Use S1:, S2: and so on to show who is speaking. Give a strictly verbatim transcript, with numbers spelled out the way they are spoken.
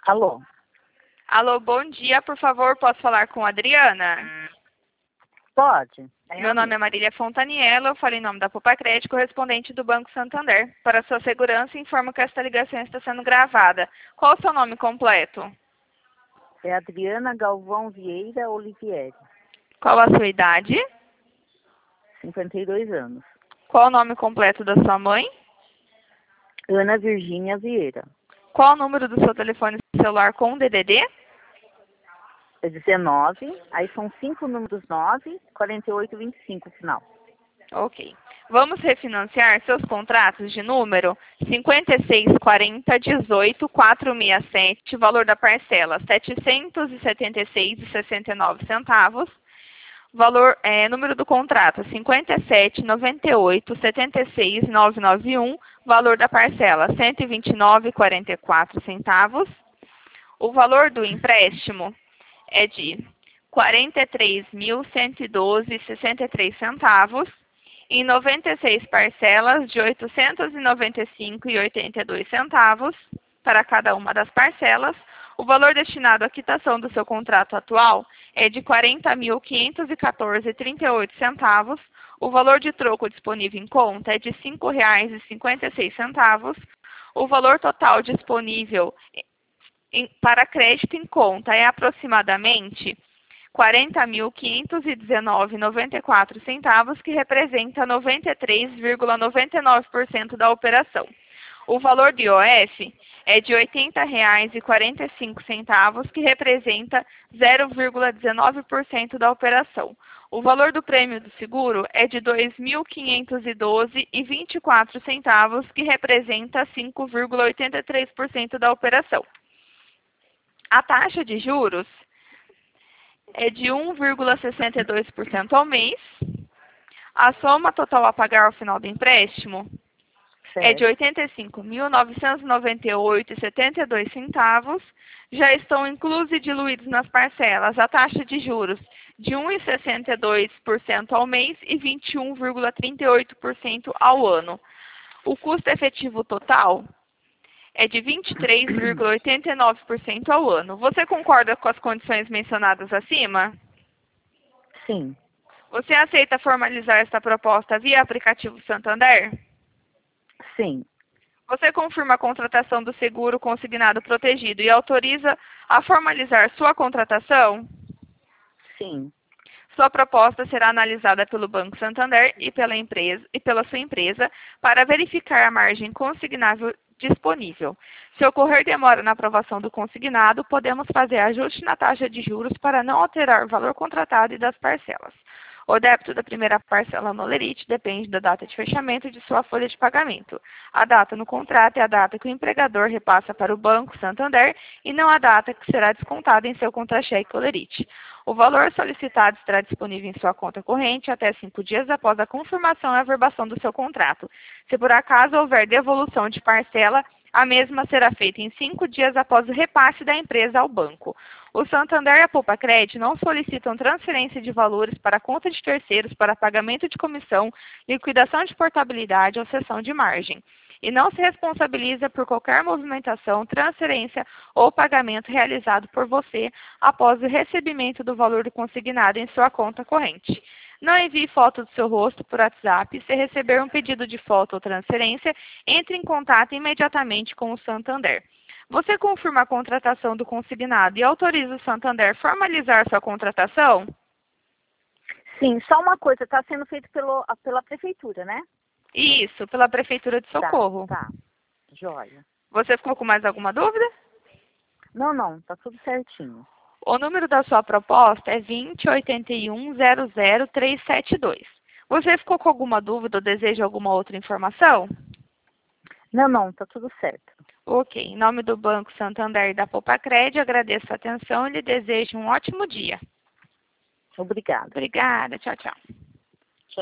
S1: Alô?
S2: Alô, bom dia, por favor, posso falar com a Adriana?
S1: Pode? É
S2: Meu nome é Marília Fontaniello, eu falo em nome da Popacred, correspondente do Banco Santander. Para sua segurança, informo que esta ligação está sendo gravada. Qual o seu nome completo?
S1: É Adriana Galvão Vieira Olivieri,
S2: Qual a sua idade?
S1: cinquenta e dois anos.
S2: Qual o nome completo da sua mãe?
S1: Ana Virgínia Vieira.
S2: Qual o número do seu telefone celular com D D D?
S1: É dezenove, aí são cinco números nove, quarenta e oito, vinte e cinco final.
S2: Ok. Vamos refinanciar seus contratos de número cinquenta e seis, quarenta, dezoito, quatrocentos e sessenta e sete, valor da parcela setecentos e setenta e seis reais e sessenta e nove centavos. Valor, é, número do contrato cinquenta e sete, noventa e oito, setenta e seis, novecentos e noventa e um, valor da parcela cento e vinte e nove reais e quarenta e quatro centavos. O valor do empréstimo é de quarenta e três mil, cento e doze reais e sessenta e três centavos, em noventa e seis parcelas de oitocentos e noventa e cinco reais e oitenta e dois centavos para cada uma das parcelas. O valor destinado à quitação do seu contrato atual é de quarenta mil, quinhentos e quatorze reais e trinta e oito centavos. O valor de troco disponível em conta é de cinco reais e cinquenta e seis centavos. O valor total disponível em, para crédito em conta é aproximadamente quarenta mil, quinhentos e dezenove reais e noventa e quatro centavos, que representa noventa e três vírgula noventa e nove por cento da operação. O valor do I O F é de oitenta reais e quarenta e cinco centavos, que representa zero vírgula dezenove por cento da operação. O valor do prêmio do seguro é de dois mil quinhentos e doze reais e vinte e quatro centavos, que representa cinco vírgula oitenta e três por cento da operação. A taxa de juros é de um vírgula sessenta e dois por cento ao mês. A soma total a pagar ao final do empréstimo
S1: Certo.
S2: é de oitenta e cinco mil, novecentos e noventa e oito reais e setenta e dois centavos. Já estão inclusos e diluídos nas parcelas a taxa de juros de um vírgula sessenta e dois por cento ao mês e vinte e um vírgula trinta e oito por cento ao ano. O custo efetivo total é de vinte e três vírgula oitenta e nove por cento ao ano. Você concorda com as condições mencionadas acima?
S1: Sim.
S2: Você aceita formalizar esta proposta via aplicativo Santander?
S1: Sim.
S2: Você confirma a contratação do seguro consignado protegido e autoriza a formalizar sua contratação?
S1: Sim.
S2: Sua proposta será analisada pelo Banco Santander e pela empresa e pela sua empresa para verificar a margem consignável disponível. Se ocorrer demora na aprovação do consignado, podemos fazer ajuste na taxa de juros para não alterar o valor contratado e das parcelas. O débito da primeira parcela no Lerite depende da data de fechamento de sua folha de pagamento. A data no contrato é a data que o empregador repassa para o Banco Santander e não a data que será descontada em seu contra-cheque Lerite. O valor solicitado estará disponível em sua conta corrente até cinco dias após a confirmação e averbação do seu contrato. Se por acaso houver devolução de parcela, a mesma será feita em cinco dias após o repasse da empresa ao banco. O Santander e a Popacred não solicitam transferência de valores para a conta de terceiros para pagamento de comissão, liquidação de portabilidade ou cessão de margem. E não se responsabiliza por qualquer movimentação, transferência ou pagamento realizado por você após o recebimento do valor consignado em sua conta corrente. Não envie foto do seu rosto por WhatsApp. Se receber um pedido de foto ou transferência, entre em contato imediatamente com o Santander. Você confirma a contratação do consignado e autoriza o Santander a formalizar sua contratação?
S1: Sim, só uma coisa, está sendo feito pelo, pela prefeitura, né?
S2: Isso, pela Prefeitura de Socorro.
S1: Tá, tá. Joia.
S2: Você ficou com mais alguma dúvida?
S1: Não, não, tá tudo certinho.
S2: O número da sua proposta é vinte, oitenta e um, zero zero, trezentos e setenta e dois. Você ficou com alguma dúvida ou deseja alguma outra informação?
S1: Não, não, tá tudo certo.
S2: Ok. Em nome do Banco Santander e da Popacred, agradeço a atenção e lhe desejo um ótimo dia.
S1: Obrigada.
S2: Obrigada. Tchau, tchau.